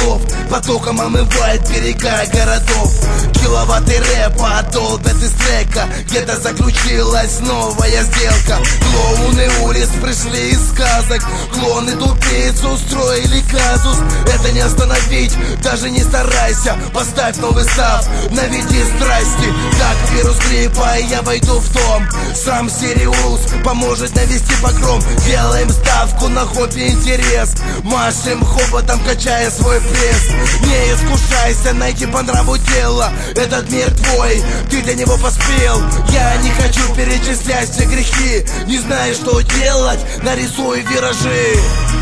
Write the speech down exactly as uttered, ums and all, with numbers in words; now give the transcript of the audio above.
слов потоком омывает берега городов. Киловатты рэпа долбят из трека, где-то заключилась новая сделка. Клоуны улиц пришли из сказок, клоны тупиц устроили казус. Это не остановить, даже не старайся. Поставь новый став, наведи страсти. Как вирус гриппа я войду в дом. Сам Сириус поможет навести погром. Делаем ставку на хобби интерес, машем хоботом, качая свой пресс. Не искушайся найти по нраву дело, этот мир твой, ты для него поспел. Я не хочу перечислять все грехи, не знаю, что делать, нарисую виражи.